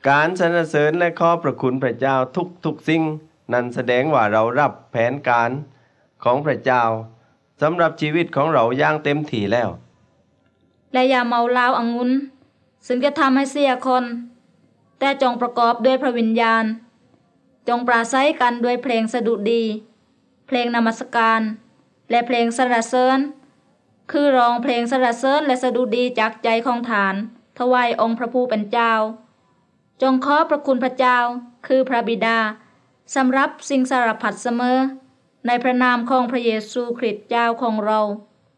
การสรรเสริญและขอบพระคุณพระเจ้าทุกสิ่งนั้นแสดงว่าเรารับแผนการของพระเจ้าสำหรับชีวิตของเราอย่างเต็มที่แล้วและอย่าเมาเหล้าองุ่นซึ่งจะทำให้เสียคนแต่จงประกอบด้วยพระวิญญาณจงปราศัยกันด้วยเพลงสดุดีเพลงนมัสการและเพลงสรรเสริญคือร้องเพลงสรรเสริญและสดุดีจากใจของฐานถวายองค์พระผู้เป็นเจ้าจงขอบพระคุณพระเจ้าคือพระบิดาสำหรับสิ่งสารพัดเสมอในพระนามของพระเยซูคริสต์เจ้าของเรา